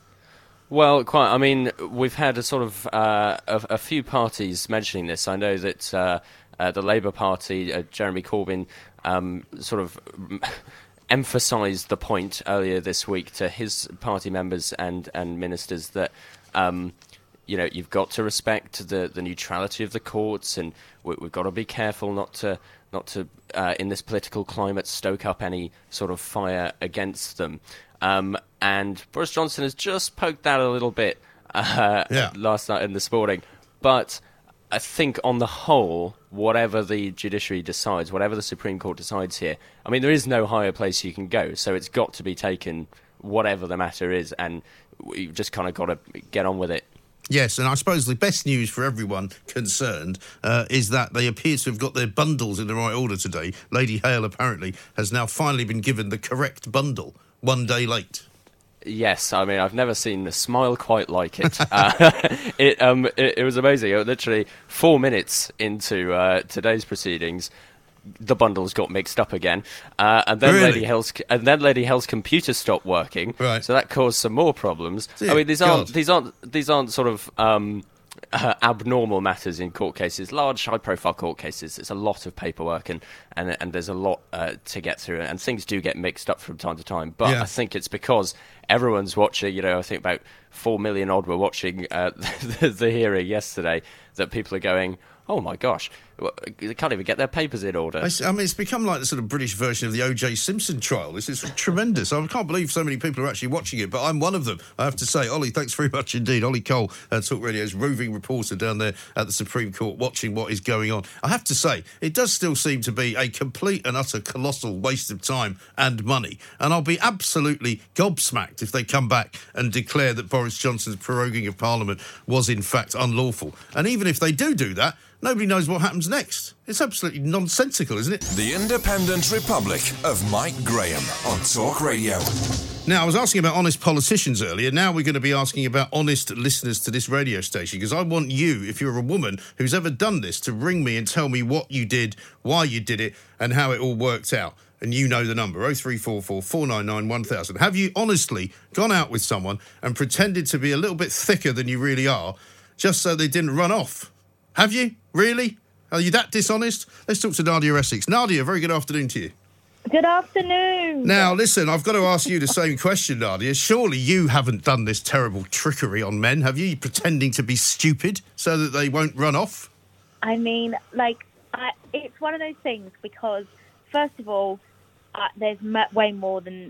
Well, quite. I mean, we've had a sort of uh, a, a few parties mentioning this. I know that uh, uh, the Labour Party, uh, Jeremy Corbyn, um, sort of emphasised the point earlier this week to his party members and, and ministers that, um, you know, you've got to respect the, the neutrality of the courts, and we, we've got to be careful not to not to uh, in this political climate stoke up any sort of fire against them. Um, and Boris Johnson has just poked that a little bit uh, yeah. last night and this morning. But I think on the whole, whatever the judiciary decides, whatever the Supreme Court decides here, I mean, there is no higher place you can go. So it's got to be taken, whatever the matter is, and you've just kind of got to get on with it. Yes, and I suppose the best news for everyone concerned uh, is that they appear to have got their bundles in the right order today. Lady Hale apparently has now finally been given the correct bundle. One day late. Yes, I mean, I've never seen a smile quite like it. uh, it, um, it. It was amazing. It was literally four minutes into uh, today's proceedings, the bundles got mixed up again, uh, and then really? Lady Hale's and then Lady Hale's computer stopped working. Right. So that caused some more problems. Dear I mean, these aren't God. these aren't these aren't sort of um, uh, abnormal matters in court cases. Large, high-profile court cases. It's a lot of paperwork, and and, and there's a lot uh, to get through, and things do get mixed up from time to time. But Yeah. I think it's because everyone's watching. You know, I think about four million odd were watching uh, the, the hearing yesterday. That people are going, oh my gosh, they can't even get their papers in order. I I mean, it's become like the sort of British version of the O J Simpson trial. This is tremendous. I can't believe so many people are actually watching it, but I'm one of them, I have to say. Ollie, thanks very much indeed. Ollie Cole, uh, Talk Radio's roving reporter down there at the Supreme Court, watching what is going on. I have to say, it does still seem to be a complete and utter colossal waste of time and money, and I'll be absolutely gobsmacked if they come back and declare that Boris Johnson's proroguing of Parliament was in fact unlawful. And even if they do do that, nobody knows what happens next. It's absolutely nonsensical, isn't it? The Independent Republic of Mike Graham on Talk Radio. Now, I was asking about honest politicians earlier. Now we're going to be asking about honest listeners to this radio station, because I want you, if you're a woman who's ever done this, to ring me and tell me what you did, why you did it, and how it all worked out. And you know the number, oh three four four, four nine nine, one thousand. Have you honestly gone out with someone and pretended to be a little bit thicker than you really are, just so they didn't run off? Have you? Really? Are you that dishonest? Let's talk to Nadia Essex. Nadia, very good afternoon to you. Good afternoon. Now, listen, I've got to ask you the same question, Nadia. Surely you haven't done this terrible trickery on men, have you? Pretending to be stupid so that they won't run off? I mean, like, I, it's one of those things because, first of all, uh, there's m- way more than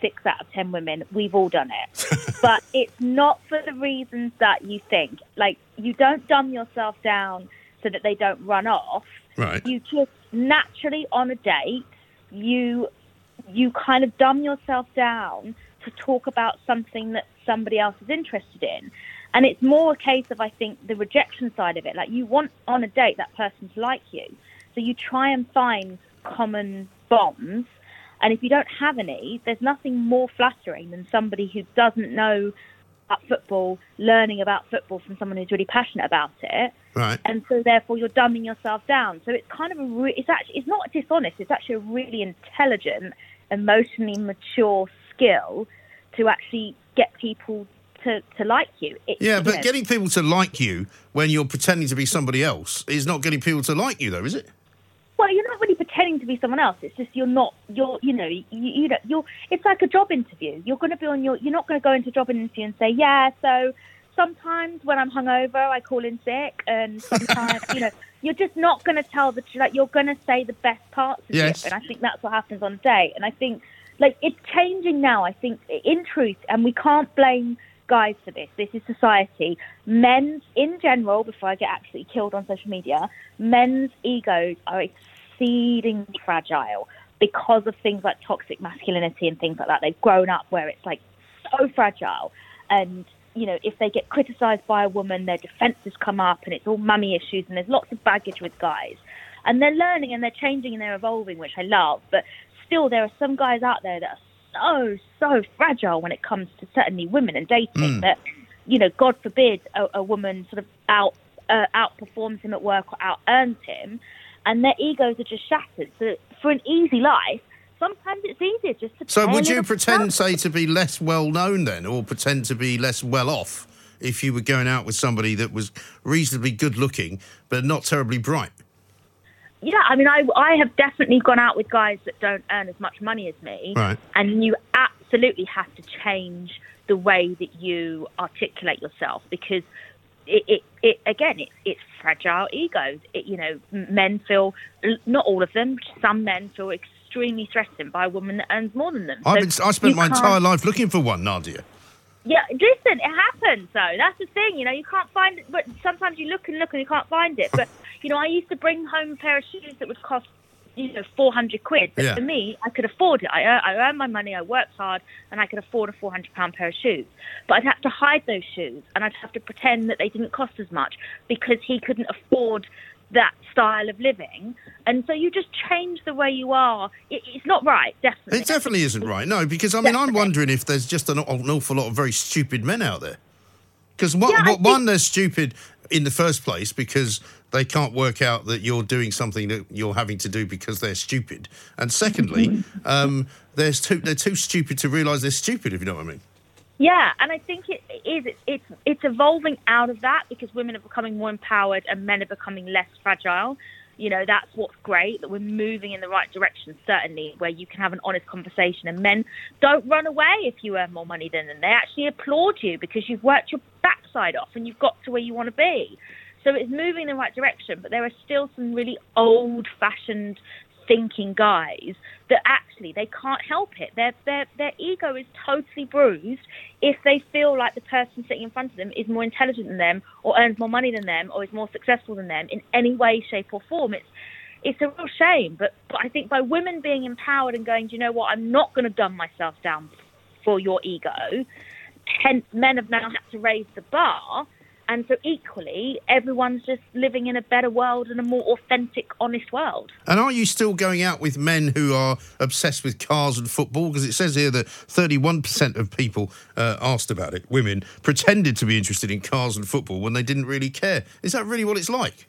six out of ten women, we've all done it. But it's not for the reasons that you think. Like, you don't dumb yourself down so that they don't run off. Right. You just naturally, on a date, you you kind of dumb yourself down to talk about something that somebody else is interested in. And it's more a case of, I think, the rejection side of it. Like, you want, on a date, that person to like you. So you try and find common bonds. And if you don't have any, there's nothing more flattering than somebody who doesn't know about football, learning about football from someone who's really passionate about it. Right. And so, therefore, you're dumbing yourself down. So it's kind of a re- it's actually it's not dishonest. It's actually a really intelligent, emotionally mature skill to actually get people to, to like you. It, Yeah, you but know. getting people to like you when you're pretending to be somebody else is not getting people to like you, though, is it? Well, you're not really pretending to be someone else. It's just you're not. You're, you know, you, you know, you're. It's like a job interview. You're going to be on your. You're not going to go into a job interview and say, yeah. So sometimes when I'm hungover, I call in sick, and sometimes, you know, you're just not going to tell the. Like, you're going to say the best parts of Yes. it, and I think that's what happens on a date. And I think, like, it's changing now. I think, in truth, and we can't blame guys for this. This is society. Men's, in general, before I get absolutely killed on social media, men's egos are exceedingly fragile because of things like toxic masculinity and things like that. They've grown up where it's like so fragile. And, you know, if they get criticised by a woman, their defences come up and it's all mummy issues and there's lots of baggage with guys. And they're learning and they're changing and they're evolving, which I love. But still, there are some guys out there that are so, so fragile when it comes to certainly women and dating Mm. that, you know, God forbid a, a woman sort of out uh, outperforms him at work or out-earns him, and their egos are just shattered. So for an easy life, sometimes it's easier just to So play a would you little pretend, stuff. say, to be less well-known then, or pretend to be less well-off if you were going out with somebody that was reasonably good-looking but not terribly bright? Yeah, I mean, I, I have definitely gone out with guys that don't earn as much money as me. Right. And you absolutely have to change the way that you articulate yourself because, it, it, it again, it's, it's fragile egos. It, you know, men feel, not all of them, some men feel extremely threatened by a woman that earns more than them. I've So been, I spent you my can't- entire life looking for one, Nadia. Yeah, listen, it happens, though. That's the thing, you know, you can't find it, but sometimes you look and look and you can't find it. But, you know, I used to bring home a pair of shoes that would cost, you know, four hundred quid. But Yeah. for me, I could afford it. I, ear- I earned my money, I worked hard, and I could afford a four hundred pound pair of shoes. But I'd have to hide those shoes, and I'd have to pretend that they didn't cost as much because he couldn't afford that style of living. And so you just change the way you are. It, it's not right, definitely. It definitely isn't right, no, because, I mean, I'm wondering if there's just an, an awful lot of very stupid men out there. Because, one, Yeah, I one, they're stupid in the first place because they can't work out that you're doing something that you're having to do because they're stupid. And secondly, um, there's too, they're too stupid to realise they're stupid, if you know what I mean. Yeah, and I think it is. It's, it's it's evolving out of that because women are becoming more empowered and men are becoming less fragile. You know, that's what's great, that we're moving in the right direction, certainly, where you can have an honest conversation and men don't run away if you earn more money than them. They actually applaud you because you've worked your backside off and you've got to where you want to be. So it's moving in the right direction, but there are still some really old-fashioned thinking guys that actually they can't help it. Their their their ego is totally bruised if they feel like the person sitting in front of them is more intelligent than them or earns more money than them or is more successful than them in any way, shape or form. It's it's a real shame. But, but I think by women being empowered and going, do you know what, I'm not going to dumb myself down for your ego, hence men have now had to raise the bar. And so equally, everyone's just living in a better world and a more authentic, honest world. And are you still going out with men who are obsessed with cars and football? Because it says here that thirty-one percent of people uh, asked about it, women, pretended to be interested in cars and football when they didn't really care. Is that really what it's like?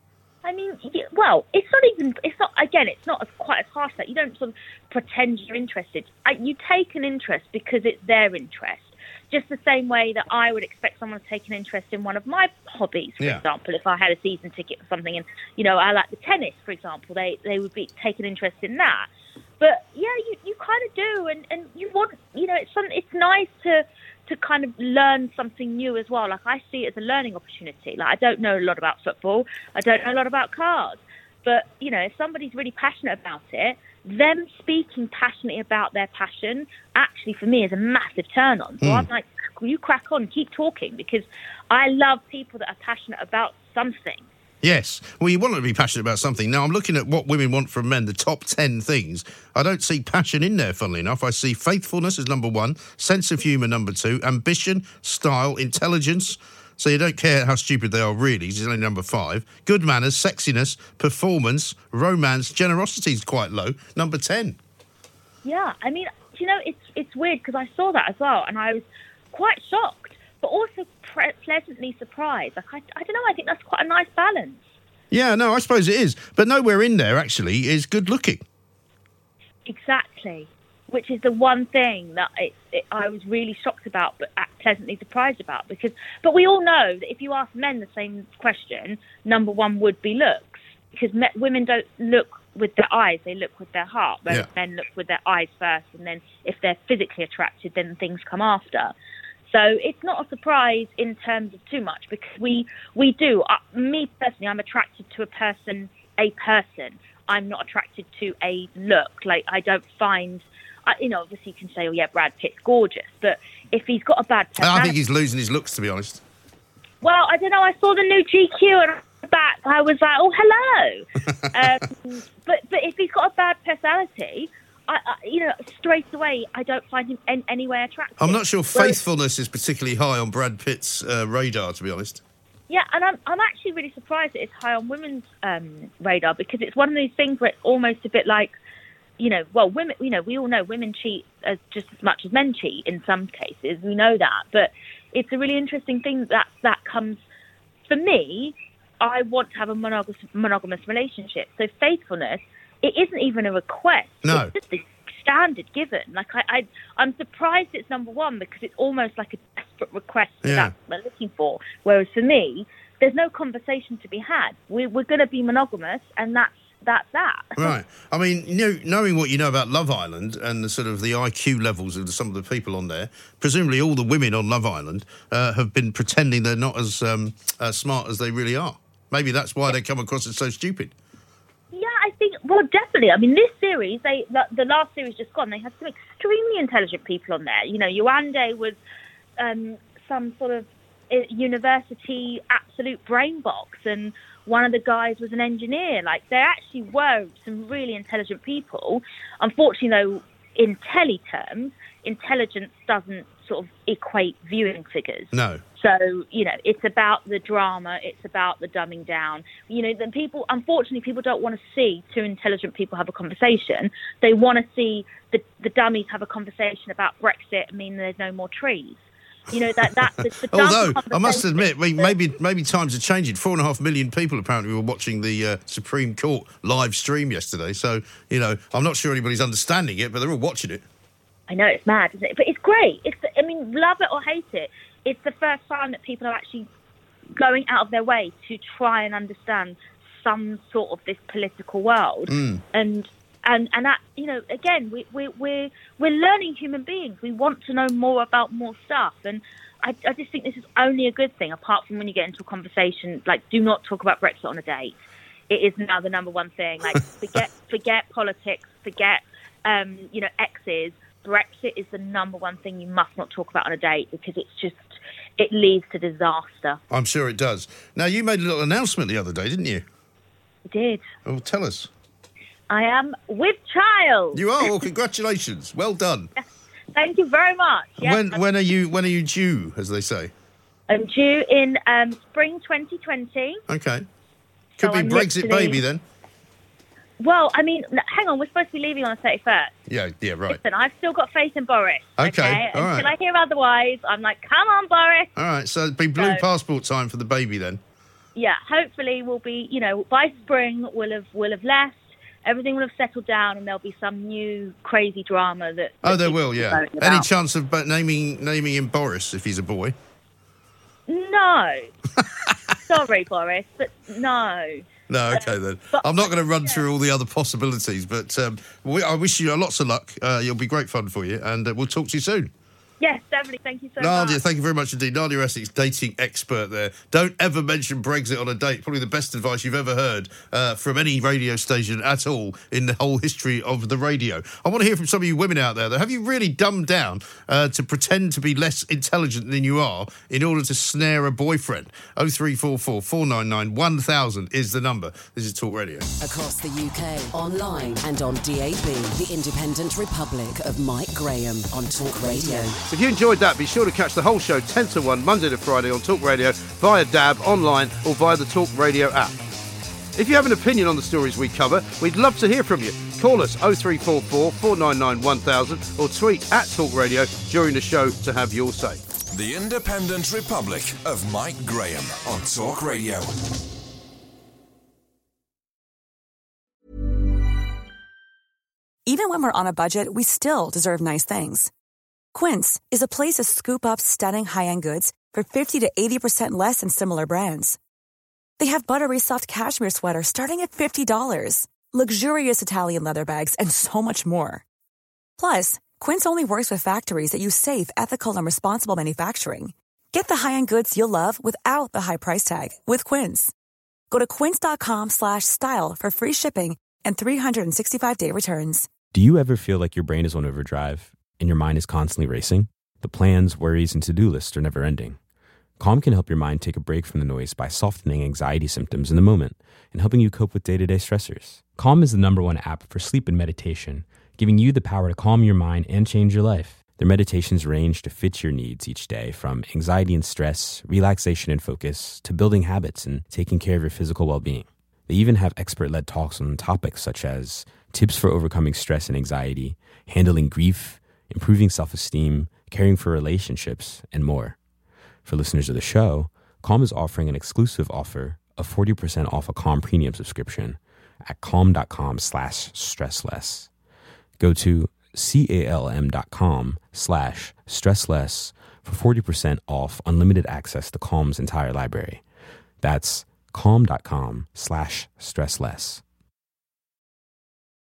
I mean, yeah, well, it's not even, it's not, again, it's not as, quite as harsh that you don't sort of pretend you're interested. I, you take an interest because it's their interest. Just the same way that I would expect someone to take an interest in one of my hobbies, for Yeah. example, if I had a season ticket or something, and, you know, I like the tennis, for example, they, they would be take an interest in that. But, yeah, you, you kind of do, and, and you want, you know, it's some, it's nice to, to kind of learn something new as well. Like, I see it as a learning opportunity. Like, I don't know a lot about football. I don't know a lot about cars. But, you know, if somebody's really passionate about it, them speaking passionately about their passion actually for me is a massive turn on. So Mm. I'm like, you crack on, keep talking, because I love people that are passionate about something. Yes. Well, you want to be passionate about something. Now, I'm looking at what women want from men, the top ten things. I don't see passion in there, funnily enough. I see faithfulness as number one, sense of humour number two, ambition, style, intelligence. So you don't care how stupid they are, really. It's only number five. Good manners, sexiness, performance, romance, generosity is quite low. Number ten. Yeah, I mean, you know, it's it's weird because I saw that as well, and I was quite shocked, but also pre- pleasantly surprised. Like, I, I don't know, I think that's quite a nice balance. Yeah, no, I suppose it is. But nowhere in there, actually, is good looking. Exactly, which is the one thing that it, it, I was really shocked about, but pleasantly surprised about. Because, but we all know that if you ask men the same question, number one would be looks, because me, women don't look with their eyes, they look with their heart, whereas Yeah. men look with their eyes first, and then if they're physically attracted, then things come after. So it's not a surprise in terms of too much, because we we do. Uh, me personally, I'm attracted to a person, a person. I'm not attracted to a look. Like, I don't find, I, you know, obviously you can say, oh yeah, Brad Pitt's gorgeous, but if he's got a bad personality, I think he's losing his looks, to be honest. well, I don't know. I saw the new G Q and back, I was like, oh hello. um, but but if he's got a bad personality, I, I, you know, straight away, I don't find him in any way attractive. I'm not sure Whereas- faithfulness is particularly high on Brad Pitt's uh, radar, to be honest. Yeah, and I'm I'm actually really surprised that it's high on women's um, radar, because it's one of these things where it's almost a bit like, you know, well, women, you know, we all know women cheat as just as much as men cheat in some cases. We know that, but it's a really interesting thing that that comes. For me, I want to have a monogamous monogamous relationship. So faithfulness, it isn't even a request. No. It's just a standard given. Like I, I I'm surprised it's number one, because it's almost like a desperate request that Yeah. that's what we're looking for. Whereas for me, there's no conversation to be had. We, we're going to be monogamous, and that's that's that. Right. I mean, you know, knowing what you know about Love Island and the sort of the I Q levels of some of the people on there, presumably all the women on Love Island uh, have been pretending they're not as um, uh, smart as they really are. Maybe that's why they come across as so stupid. Yeah, I think, well, definitely. I mean, this series, they the, the last series just gone, they had some extremely intelligent people on there. You know, Yewande was um, some sort of uh, university absolute brain box, and one of the guys was an engineer. Like, there actually were some really intelligent people. Unfortunately, though, in telly terms, intelligence doesn't sort of equate viewing figures. No. So, you know, it's about the drama, it's about the dumbing down. You know, then people, unfortunately, people don't want to see two intelligent people have a conversation. They want to see the, the dummies have a conversation about Brexit, I mean, there's no more trees. You know, that that's the, the dumb Although, I must conversation. admit, we- maybe maybe times are changing. Four and a half million people apparently were watching the uh, Supreme Court live stream yesterday. So, you know, I'm not sure anybody's understanding it, but they're all watching it. I know, it's mad, isn't it? But it's great. It's, I mean, love it or hate it, it's the first time that people are actually going out of their way to try and understand some sort of this political world. Mm. And and and that, you know, again, we we we're we're learning human beings. We want to know more about more stuff, and I, I just think this is only a good thing. Apart from when you get into a conversation, like, do not talk about Brexit on a date. It is now the number one thing. Like, forget forget politics, forget um, you know, exes. Brexit is the number one thing you must not talk about on a date, because it's just, it leads to disaster. I'm sure it does. Now, you made a little announcement the other day, didn't you? I did. Oh, tell us. I am with child. You are. Well, congratulations. Well done. Thank you very much. Yes, when when are you when are you due, as they say? I'm due in um, spring twenty twenty. Okay. Could So be I'm Brexit literally- baby then. Well, I mean, n- hang on, we're supposed to be leaving on the thirty-first. Yeah, yeah, right. Listen, I've still got faith in Boris. Okay, all Until right. I hear otherwise, I'm like, come on, Boris. All right, so it'd be blue So- passport time for the baby then. Yeah, hopefully we'll be, you know, by spring we'll have we'll have left. Everything will have settled down, and there'll be some new crazy drama that. Oh, that there people will, are yeah. moaning Any about. chance of ba- naming naming him Boris if he's a boy? No. Sorry, Boris, but no. No, okay then. but- I'm not going to run through all the other possibilities, but um, we, I wish you lots of luck. Uh, it'll be great fun for you, and uh, we'll talk to you soon. Yes, definitely. Thank you so Nadia, much. thank you very much indeed. Nadia Essex, dating expert there. Don't ever mention Brexit on a date. Probably the best advice you've ever heard uh, from any radio station at all in the whole history of the radio. I want to hear from some of you women out there, though. Have you really dumbed down uh, to pretend to be less intelligent than you are in order to snare a boyfriend? oh three four four, four nine nine, one thousand is the number. This is Talk Radio. Across the U K, online and on D A B, the Independent Republic of Mike Graham on Talk Radio. If you enjoyed that, be sure to catch the whole show ten to one, Monday to Friday on Talk Radio, via D A B, online or via the Talk Radio app. If you have an opinion on the stories we cover, we'd love to hear from you. Call us oh three four four, four nine nine, one thousand or tweet at Talk Radio during the show to have your say. The Independent Republic of Mike Graham on Talk Radio. Even when we're on a budget, we still deserve nice things. Quince is a place to scoop up stunning high-end goods for fifty to eighty percent less than similar brands. They have buttery soft cashmere sweaters starting at fifty dollars, luxurious Italian leather bags, and so much more. Plus, Quince only works with factories that use safe, ethical, and responsible manufacturing. Get the high-end goods you'll love without the high price tag with Quince. Go to quince.com slash style for free shipping and three sixty-five day returns. Do you ever feel like your brain is on overdrive and your mind is constantly racing? The plans, worries, and to-do lists are never ending. Calm can help your mind take a break from the noise by softening anxiety symptoms in the moment and helping you cope with day-to-day stressors. Calm is the number one app for sleep and meditation, giving you the power to calm your mind and change your life. Their meditations range to fit your needs each day, from anxiety and stress, relaxation and focus, to building habits and taking care of your physical well-being. They even have expert-led talks on topics such as tips for overcoming stress and anxiety, handling grief, improving self-esteem, caring for relationships, and more. For listeners of the show, Calm is offering an exclusive offer of forty percent off a Calm premium subscription at calm.com slash stressless. Go to calm.com slash stressless for forty percent off unlimited access to Calm's entire library. That's calm.com slash stressless.